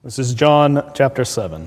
This is John chapter 7.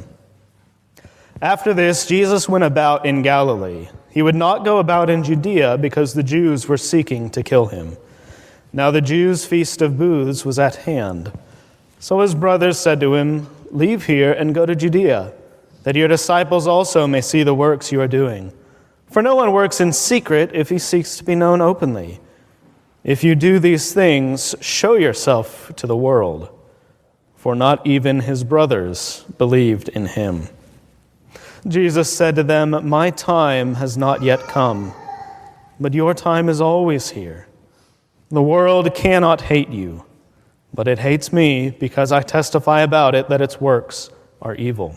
After this, Jesus went about in Galilee. He would not go about in Judea because the Jews were seeking to kill him. Now the Jews' feast of booths was at hand. So his brothers said to him, "Leave here and go to Judea, that your disciples also may see the works you are doing. For no one works in secret if he seeks to be known openly. If you do these things, show yourself to the world." For not even his brothers believed in him. Jesus said to them, "My time has not yet come, but your time is always here. The world cannot hate you, but it hates me because I testify about it that its works are evil.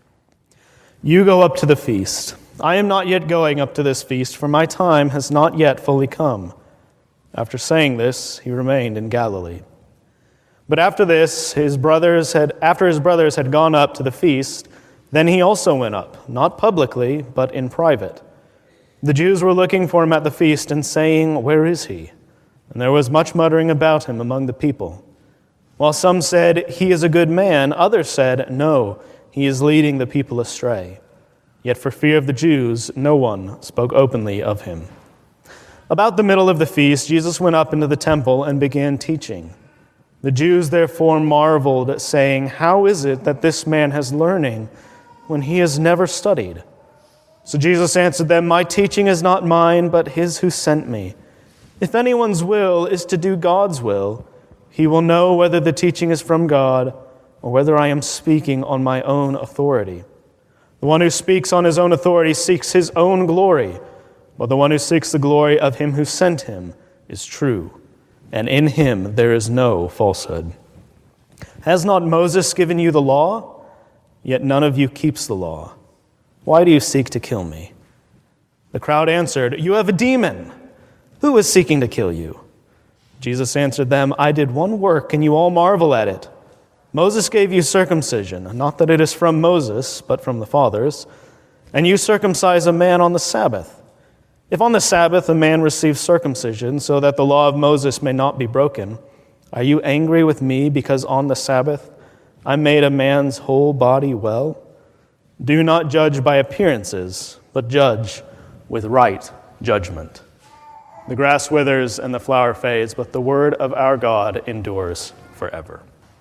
You go up to the feast. I am not yet going up to this feast, for my time has not yet fully come." After saying this, he remained in Galilee. But after his brothers had gone up to the feast, then he also went up, not publicly, but in private. The Jews were looking for him at the feast and saying, "Where is he?" And there was much muttering about him among the people. While some said, "He is a good man," others said, "No, he is leading the people astray." Yet for fear of the Jews, no one spoke openly of him. About the middle of the feast, Jesus went up into the temple and began teaching. The Jews therefore marveled, saying, "How is it that this man has learning when he has never studied?" So Jesus answered them, "My teaching is not mine, but his who sent me. If anyone's will is to do God's will, he will know whether the teaching is from God or whether I am speaking on my own authority. The one who speaks on his own authority seeks his own glory, but the one who seeks the glory of him who sent him is true, and in him there is no falsehood. Has not Moses given you the law? Yet none of you keeps the law. Why do you seek to kill me?" The crowd answered, "You have a demon. Who is seeking to kill you?" Jesus answered them, "I did one work, and you all marvel at it. Moses gave you circumcision, not that it is from Moses, but from the fathers, and you circumcise a man on the Sabbath. If on the Sabbath a man receives circumcision so that the law of Moses may not be broken, are you angry with me because on the Sabbath I made a man's whole body well? Do not judge by appearances, but judge with right judgment. The grass withers and the flower fades, but the word of our God endures forever."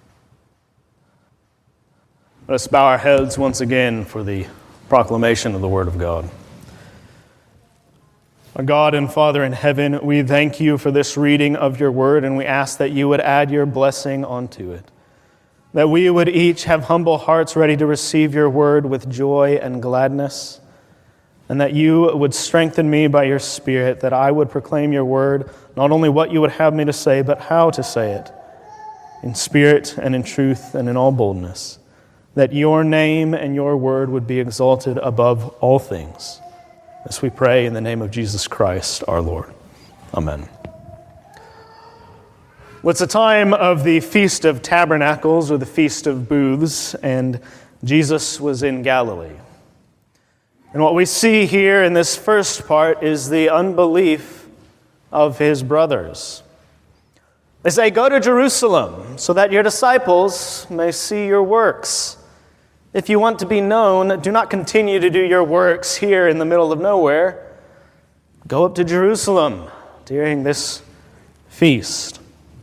Let us bow our heads once again for the proclamation of the word of God. Our God and Father in heaven, we thank you for this reading of your word, and we ask that you would add your blessing onto it, that we would each have humble hearts ready to receive your word with joy and gladness, and that you would strengthen me by your Spirit, that I would proclaim your word, not only what you would have me to say, but how to say it, in spirit and in truth and in all boldness, that your name and your word would be exalted above all things. As we pray in the name of Jesus Christ, our Lord. Amen. Well, it's a time of the Feast of Tabernacles, or the Feast of Booths, and Jesus was in Galilee. And what we see here in this first part is the unbelief of his brothers. They say, "Go to Jerusalem so that your disciples may see your works. If you want to be known, do not continue to do your works here in the middle of nowhere. Go up to Jerusalem during this feast."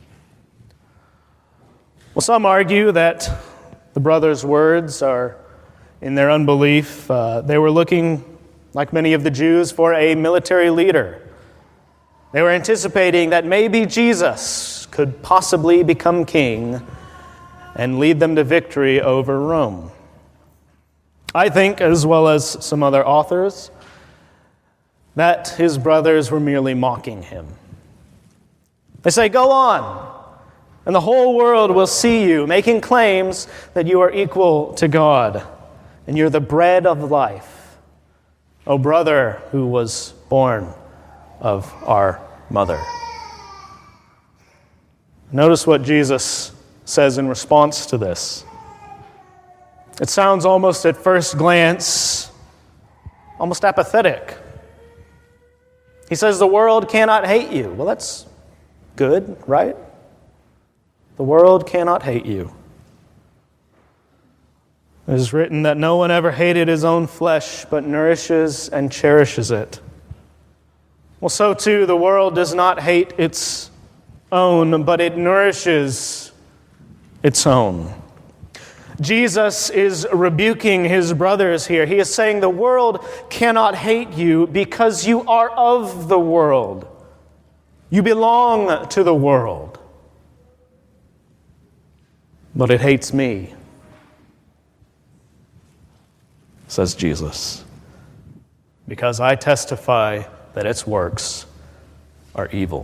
Well, some argue that the brothers' words are, in their unbelief, they were looking, like many of the Jews, for a military leader. They were anticipating that maybe Jesus could possibly become king and lead them to victory over Rome. I think, as well as some other authors, that his brothers were merely mocking him. They say, "Go on, and the whole world will see you, making claims that you are equal to God, and you're the bread of life, O brother who was born of our mother." Notice what Jesus says in response to this. It sounds almost at first glance, almost apathetic. He says, "The world cannot hate you." Well, that's good, right? The world cannot hate you. It is written that no one ever hated his own flesh, but nourishes and cherishes it. Well, so too, the world does not hate its own, but it nourishes its own. Jesus is rebuking his brothers here. He is saying the world cannot hate you because you are of the world. You belong to the world. But it hates me, says Jesus, because I testify that its works are evil.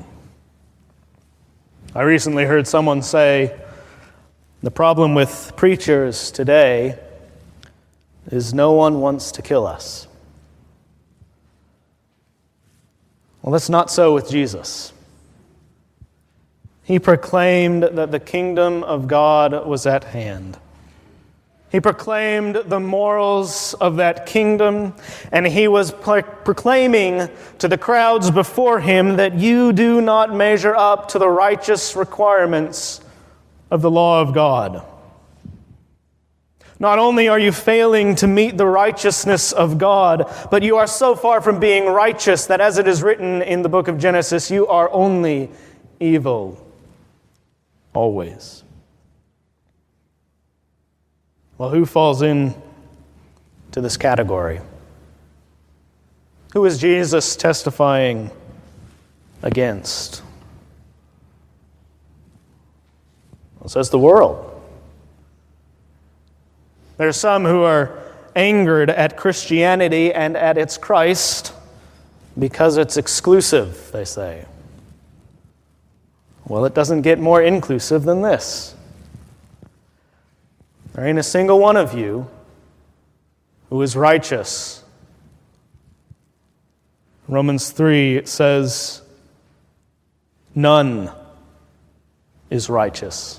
I recently heard someone say, the problem with preachers today is no one wants to kill us. Well, that's not so with Jesus. He proclaimed that the kingdom of God was at hand. He proclaimed the morals of that kingdom, and he was proclaiming to the crowds before him that you do not measure up to the righteous requirements of the law of God. Not only are you failing to meet the righteousness of God, but you are so far from being righteous that, as it is written in the book of Genesis, you are only evil, always. Well, who falls in to this category? Who is Jesus testifying against? Well, it says the world. There are some who are angered at Christianity and at its Christ because it's exclusive, they say. Well, it doesn't get more inclusive than this. There ain't a single one of you who is righteous. Romans 3 says, none is righteous.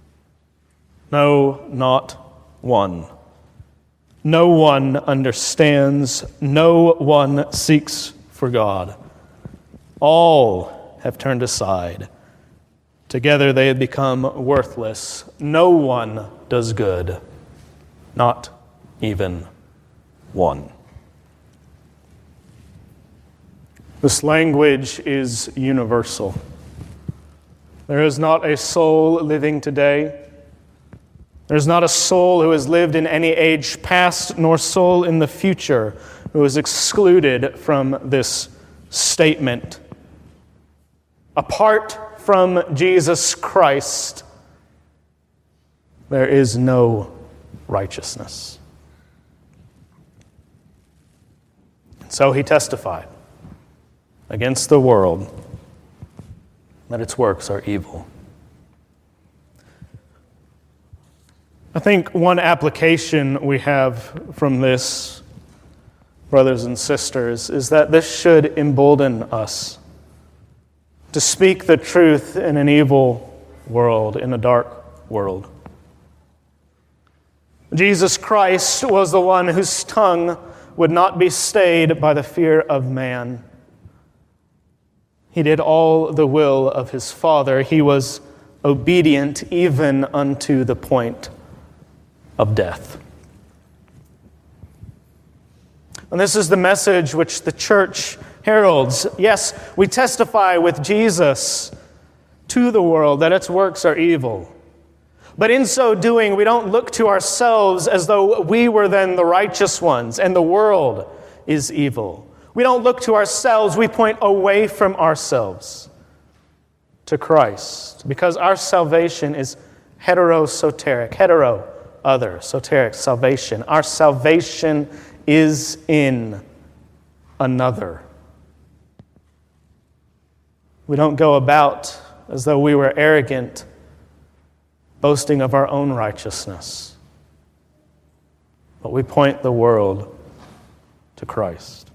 No, not one. No one understands. No one seeks for God. All have turned aside. Together they have become worthless. No one does good, not even one. This language is universal. There is not a soul living today. There's not a soul who has lived in any age past, nor soul in the future who is excluded from this statement. Apart from Jesus Christ, there is no righteousness. So he testified against the world that its works are evil. I think one application we have from this, brothers and sisters, is that this should embolden us to speak the truth in an evil world, in a dark world. Jesus Christ was the one whose tongue would not be stayed by the fear of man. He did all the will of his Father. He was obedient even unto the point of death. And this is the message which the church heralds. Yes, we testify with Jesus to the world that its works are evil. But in so doing, we don't look to ourselves as though we were then the righteous ones and the world is evil. We don't look to ourselves, we point away from ourselves to Christ, because our salvation is heterosoteric, other, soteric, salvation. Our salvation is in another. We don't go about as though we were arrogant, boasting of our own righteousness, but we point the world to Christ.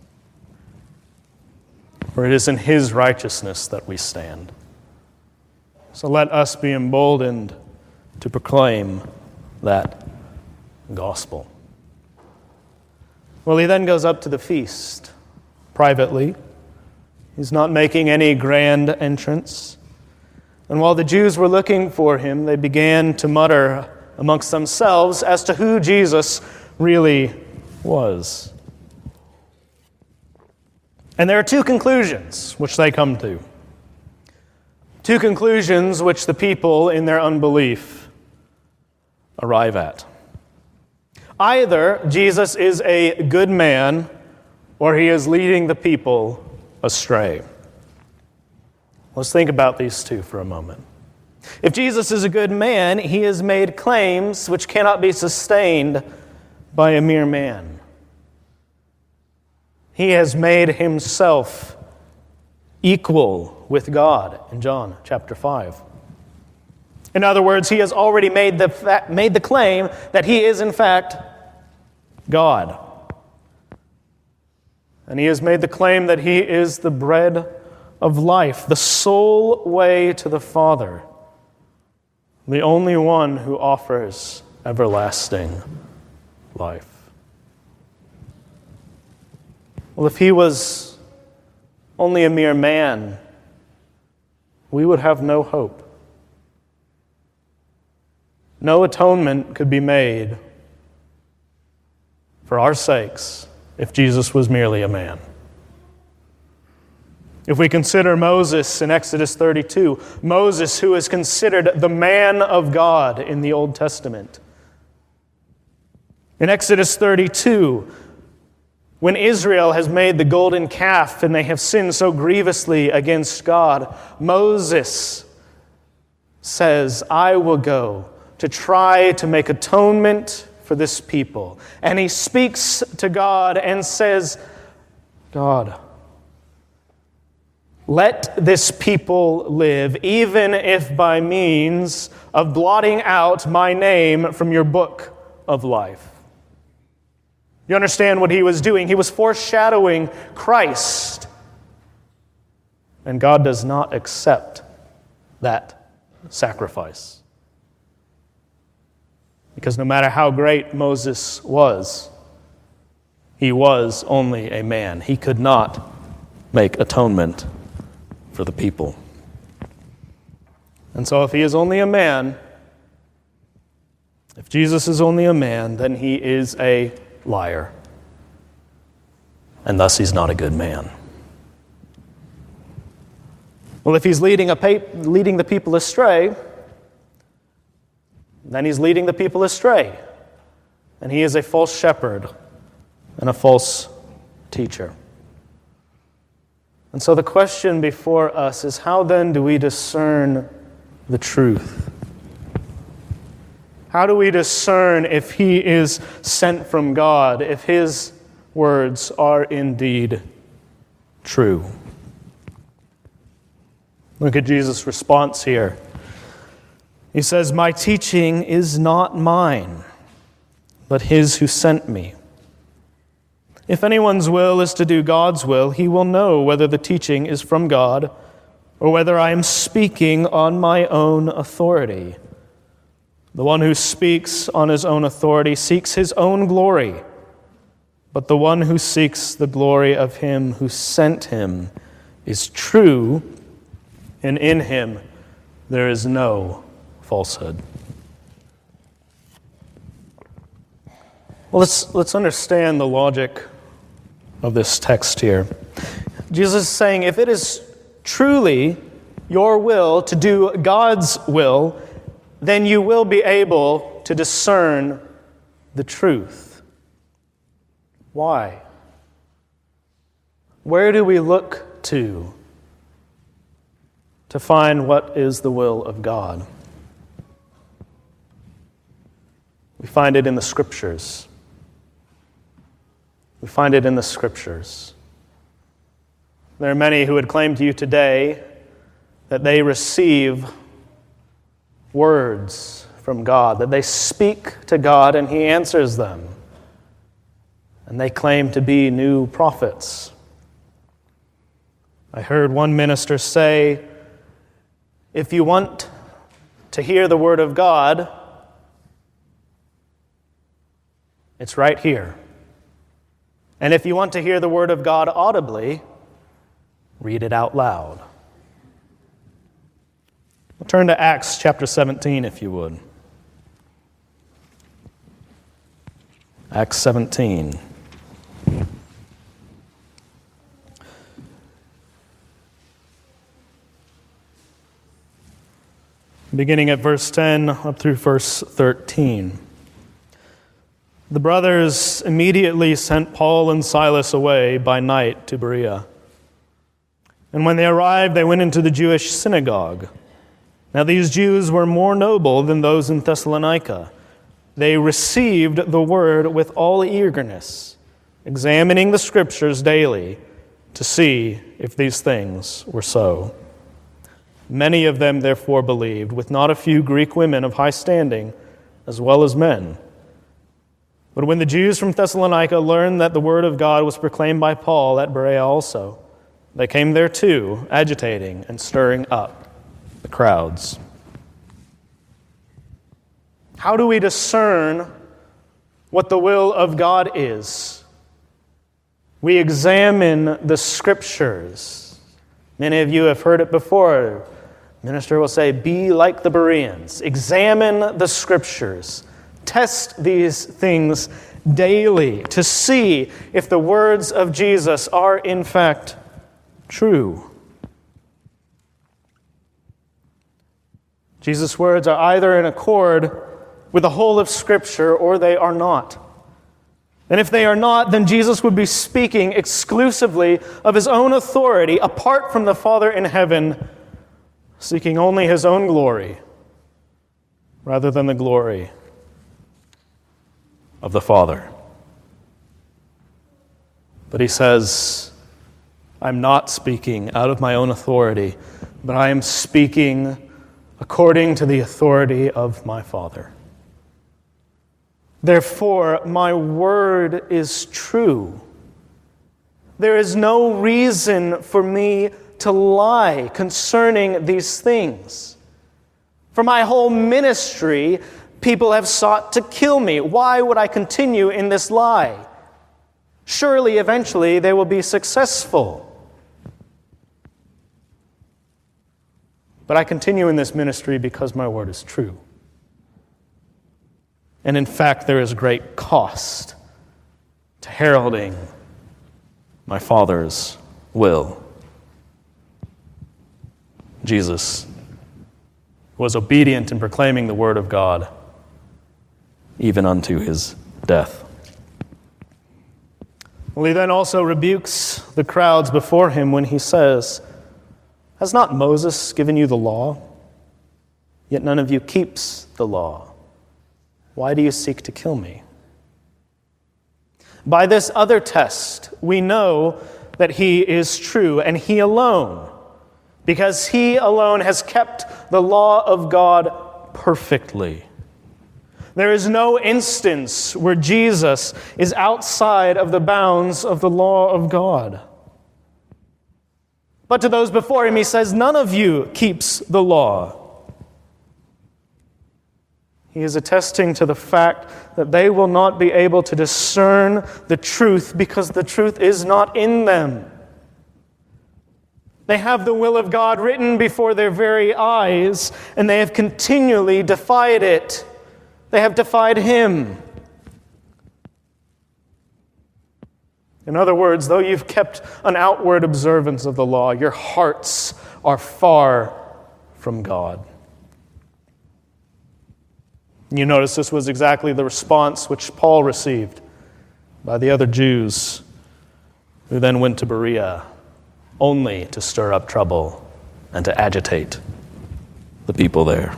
For it is in his righteousness that we stand. So let us be emboldened to proclaim that gospel. Well, he then goes up to the feast privately. He's not making any grand entrance. And while the Jews were looking for him, they began to mutter amongst themselves as to who Jesus really was. And there are two conclusions which they come to. Two conclusions which the people in their unbelief arrive at. Either Jesus is a good man, or he is leading the people astray. Let's think about these two for a moment. If Jesus is a good man, he has made claims which cannot be sustained by a mere man. He has made himself equal with God in John chapter 5. In other words, he has already made the claim that he is in fact God. And he has made the claim that he is the bread of life, the sole way to the Father, the only one who offers everlasting life. Well, if he was only a mere man, we would have no hope. No atonement could be made for our sakes if Jesus was merely a man. If we consider Moses in Exodus 32, Moses, who is considered the man of God in the Old Testament. In Exodus 32, when Israel has made the golden calf and they have sinned so grievously against God, Moses says, I will go to try to make atonement for this people. And he speaks to God and says, God, let this people live, even if by means of blotting out my name from your book of life. You understand what he was doing? He was foreshadowing Christ. And God does not accept that sacrifice. Because no matter how great Moses was, he was only a man. He could not make atonement for the people. And so if he is only a man, if Jesus is only a man, then he is a liar. And thus he's not a good man. Well, if he's leading the people astray, then he's leading the people astray. And he is a false shepherd and a false teacher. And so the question before us is, how then do we discern the truth? How do we discern if he is sent from God, if his words are indeed true? Look at Jesus' response here. He says, my teaching is not mine, but his who sent me. If anyone's will is to do God's will, he will know whether the teaching is from God or whether I am speaking on my own authority. The one who speaks on his own authority seeks his own glory, but the one who seeks the glory of him who sent him is true, and in him there is no falsehood. Well, let's understand the logic of this text here. Jesus is saying, if it is truly your will to do God's will, then you will be able to discern the truth. Why? Where do we look to find what is the will of God? We find it in the Scriptures. We find it in the Scriptures. There are many who would claim to you today that they receive words from God, that they speak to God and he answers them. And they claim to be new prophets. I heard one minister say, if you want to hear the word of God, it's right here. And if you want to hear the word of God audibly, read it out loud. Turn to Acts chapter 17, if you would. Acts 17. Beginning at verse 10 up through verse 13. The brothers immediately sent Paul and Silas away by night to Berea. And when they arrived, they went into the Jewish synagogue. Now these Jews were more noble than those in Thessalonica. They received the word with all eagerness, examining the Scriptures daily to see if these things were so. Many of them therefore believed, with not a few Greek women of high standing, as well as men. But when the Jews from Thessalonica learned that the word of God was proclaimed by Paul at Berea also, they came there too, agitating and stirring up the crowds. How do we discern what the will of God is? We examine the Scriptures. Many of you have heard it before. Minister will say, be like the Bereans. Examine the Scriptures. Test these things daily to see if the words of Jesus are in fact true. Jesus' words are either in accord with the whole of Scripture or they are not. And if they are not, then Jesus would be speaking exclusively of his own authority apart from the Father in heaven, seeking only his own glory rather than the glory of the Father. But he says, I'm not speaking out of my own authority, but I am speaking according to the authority of my Father. Therefore, my word is true. There is no reason for me to lie concerning these things. For my whole ministry, people have sought to kill me. Why would I continue in this lie? Surely, eventually, they will be successful. But I continue in this ministry because my word is true. And in fact, there is great cost to heralding my Father's will. Jesus was obedient in proclaiming the word of God, even unto his death. Well, he then also rebukes the crowds before him when he says, has not Moses given you the law? Yet none of you keeps the law. Why do you seek to kill me? By this other test, we know that he is true, and he alone, because he alone has kept the law of God perfectly. There is no instance where Jesus is outside of the bounds of the law of God. But to those before him, he says, none of you keeps the law. He is attesting to the fact that they will not be able to discern the truth because the truth is not in them. They have the will of God written before their very eyes, and they have continually defied it. They have defied him. In other words, though you've kept an outward observance of the law, your hearts are far from God. You notice this was exactly the response which Paul received by the other Jews who then went to Berea only to stir up trouble and to agitate the people there.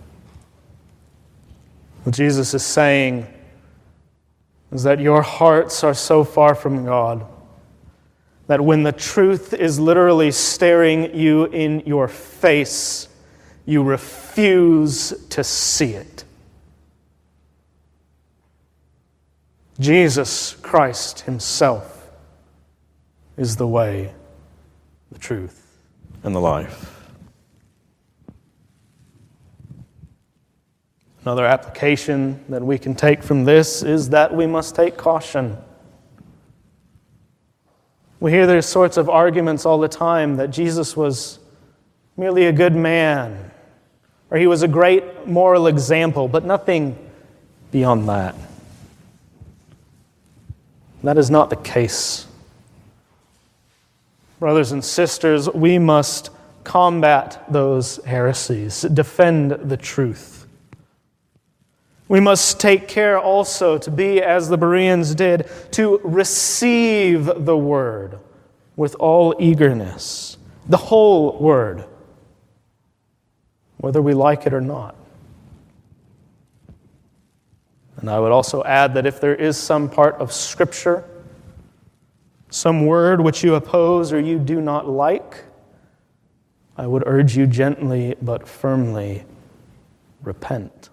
What Jesus is saying is that your hearts are so far from God that when the truth is literally staring you in your face, you refuse to see it. Jesus Christ himself is the way, the truth, and the life. Another application that we can take from this is that we must take caution. We hear these sorts of arguments all the time that Jesus was merely a good man, or he was a great moral example, but nothing beyond that. That is not the case. Brothers and sisters, we must combat those heresies, defend the truth. We must take care also to be, as the Bereans did, to receive the word with all eagerness, the whole word, whether we like it or not. And I would also add that if there is some part of Scripture, some word which you oppose or you do not like, I would urge you gently but firmly, repent.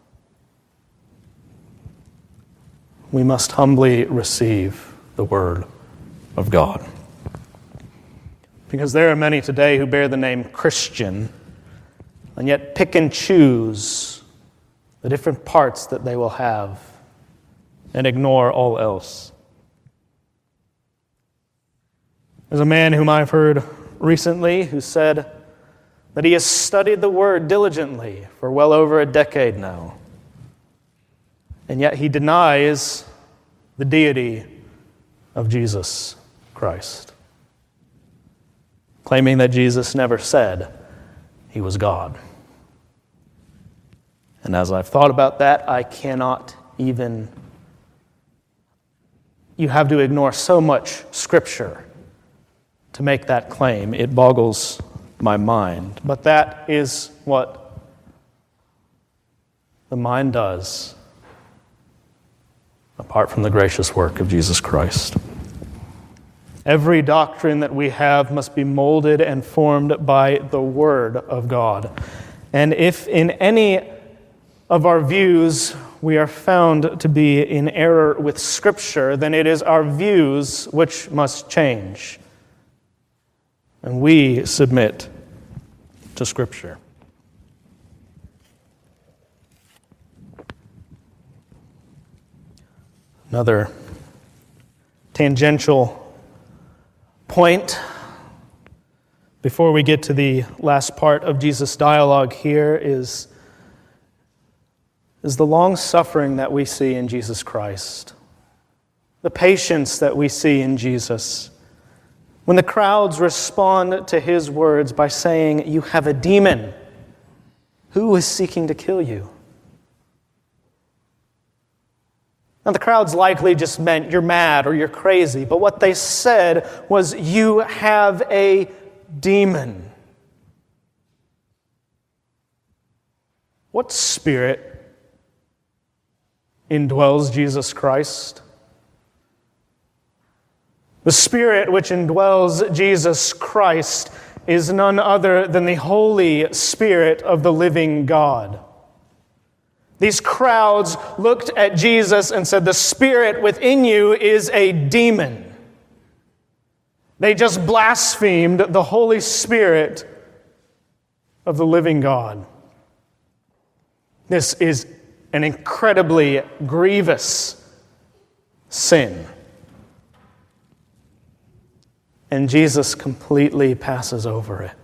We must humbly receive the word of God. Because there are many today who bear the name Christian and yet pick and choose the different parts that they will have and ignore all else. There's a man whom I've heard recently who said that he has studied the Word diligently for well over a decade now, and yet he denies the deity of Jesus Christ, claiming that Jesus never said he was God. And as I've thought about that, I cannot even... You have to ignore so much Scripture to make that claim. It boggles my mind. But that is what the mind does, apart from the gracious work of Jesus Christ. Every doctrine that we have must be molded and formed by the Word of God. And if in any of our views we are found to be in error with Scripture, then it is our views which must change. And we submit to Scripture. Another tangential point before we get to the last part of Jesus' dialogue here is the long-suffering that we see in Jesus Christ, the patience that we see in Jesus. When the crowds respond to his words by saying, "You have a demon. Who is seeking to kill you?" Now, the crowds likely just meant, "You're mad" or "You're crazy." But what they said was, "You have a demon." What spirit indwells Jesus Christ? The Spirit which indwells Jesus Christ is none other than the Holy Spirit of the living God. These crowds looked at Jesus and said, "The spirit within you is a demon." They just blasphemed the Holy Spirit of the living God. This is an incredibly grievous sin. And Jesus completely passes over it.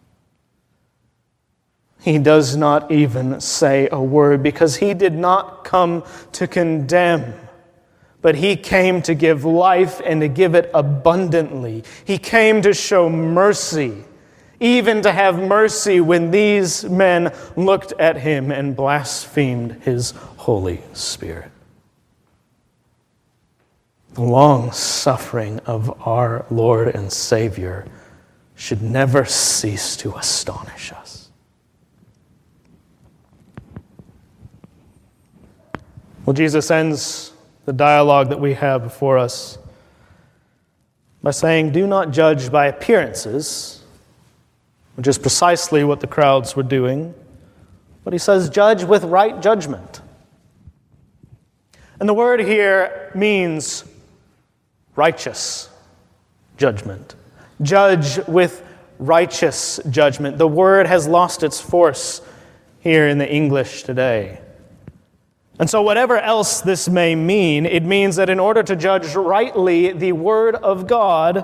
He does not even say a word because he did not come to condemn, but he came to give life and to give it abundantly. He came to show mercy, even to have mercy when these men looked at him and blasphemed his Holy Spirit. The long suffering of our Lord and Savior should never cease to astonish us. Well, Jesus ends the dialogue that we have before us by saying, "Do not judge by appearances," which is precisely what the crowds were doing. But he says, "Judge with right judgment." And the word here means righteous judgment. Judge with righteous judgment. The word has lost its force here in the English today. And so whatever else this may mean, it means that in order to judge rightly the Word of God,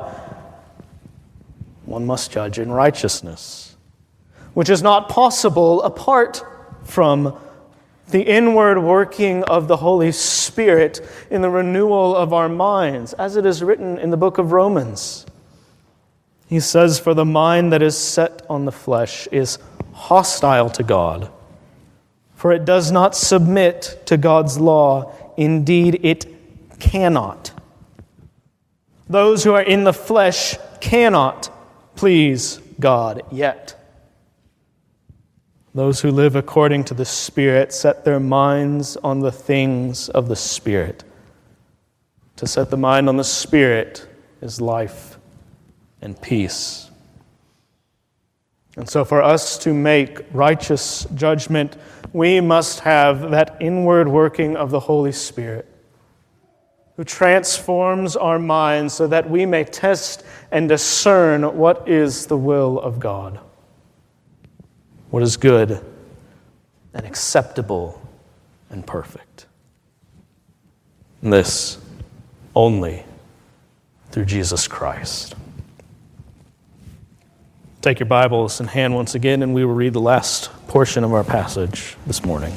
one must judge in righteousness, which is not possible apart from the inward working of the Holy Spirit in the renewal of our minds, as it is written in the book of Romans. He says, "For the mind that is set on the flesh is hostile to God, for it does not submit to God's law. Indeed, it cannot." Those who are in the flesh cannot please God yet. Those who live according to the Spirit set their minds on the things of the Spirit. To set the mind on the Spirit is life and peace. And so for us to make righteous judgment, we must have that inward working of the Holy Spirit, who transforms our minds so that we may test and discern what is the will of God, what is good and acceptable and perfect. And this only through Jesus Christ. Take your Bibles in hand once again, and we will read the last portion of our passage this morning.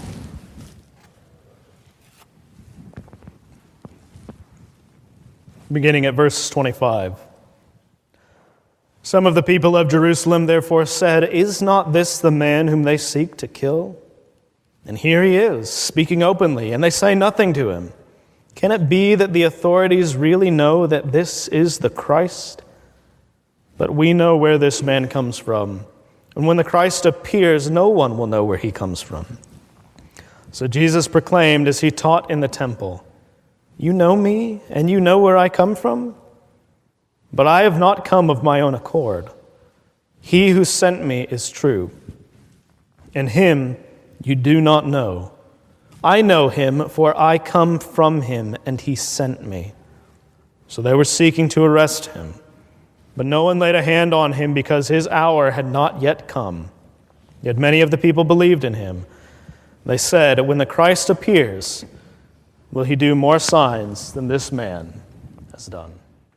Beginning at verse 25. Some of the people of Jerusalem therefore said, "Is not this the man whom they seek to kill? And here he is, speaking openly, and they say nothing to him. Can it be that the authorities really know that this is the Christ? But we know where this man comes from. And when the Christ appears, no one will know where he comes from." So Jesus proclaimed as he taught in the temple, "You know me, and you know where I come from? But I have not come of my own accord. He who sent me is true, and him you do not know. I know him, for I come from him, and he sent me." So they were seeking to arrest him, but no one laid a hand on him because his hour had not yet come. Yet many of the people believed in him. They said, "When the Christ appears, will he do more signs than this man has done?"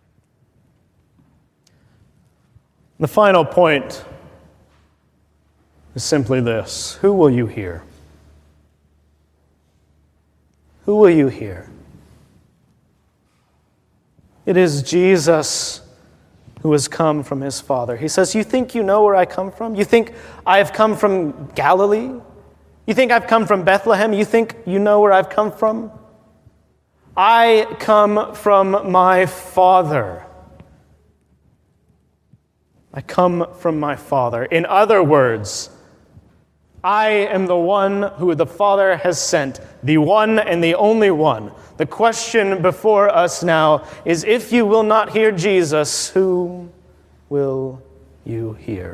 The final point is simply this: who will you hear? Who will you hear? It is Jesus who has come from his Father. He says, "You think you know where I come from? You think I have come from Galilee? You think I've come from Bethlehem? You think you know where I've come from? I come from my Father. I come from my Father." In other words, I am the one who the Father has sent, the one and the only one. The question before us now is, if you will not hear Jesus, who will you hear?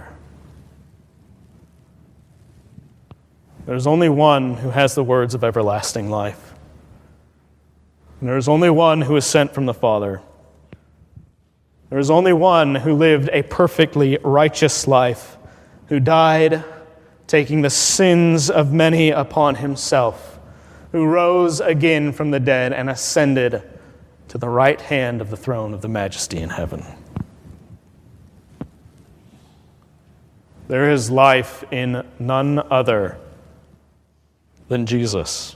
There's only one who has the words of everlasting life. And there is only one who is sent from the Father. There is only one who lived a perfectly righteous life, who died taking the sins of many upon himself, who rose again from the dead and ascended to the right hand of the throne of the Majesty in heaven. There is life in none other than Jesus.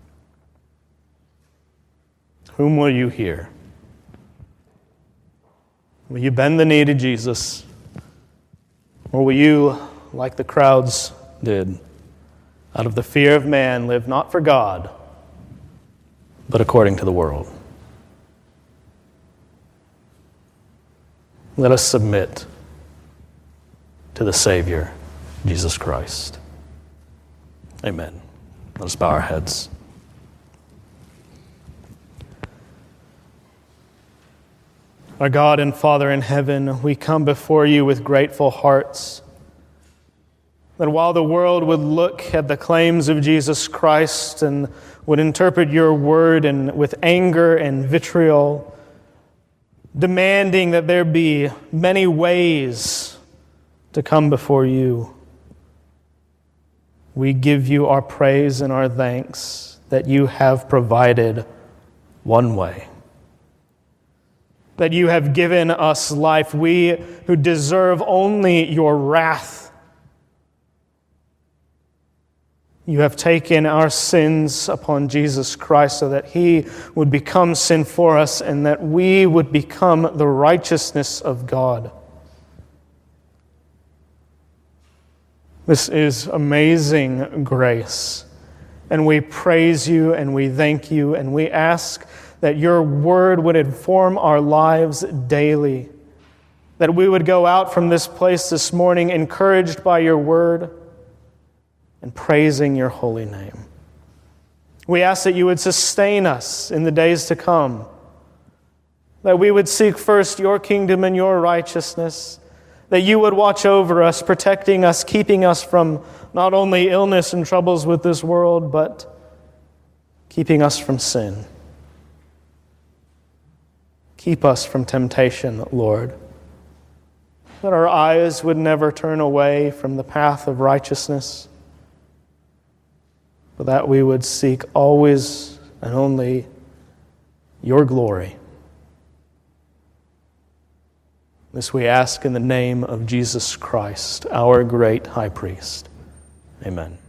Whom will you hear? Will you bend the knee to Jesus? Or will you, like the crowds did, out of the fear of man, live not for God, but according to the world? Let us submit to the Savior, Jesus Christ. Amen. Let us bow our heads. Our God and Father in heaven, we come before you with grateful hearts that while the world would look at the claims of Jesus Christ and would interpret your word and with anger and vitriol, demanding that there be many ways to come before you, we give you our praise and our thanks that you have provided one way, that you have given us life, we who deserve only your wrath. You have taken our sins upon Jesus Christ so that he would become sin for us and that we would become the righteousness of God. This is amazing grace. And we praise you and we thank you and we ask that your word would inform our lives daily. That we would go out from this place this morning encouraged by your word and praising your holy name. We ask that you would sustain us in the days to come. That we would seek first your kingdom and your righteousness. That you would watch over us, protecting us, keeping us from not only illness and troubles with this world, but keeping us from sin. Keep us from temptation, Lord. That our eyes would never turn away from the path of righteousness, but that we would seek always and only your glory. This we ask in the name of Jesus Christ, our great high priest. Amen.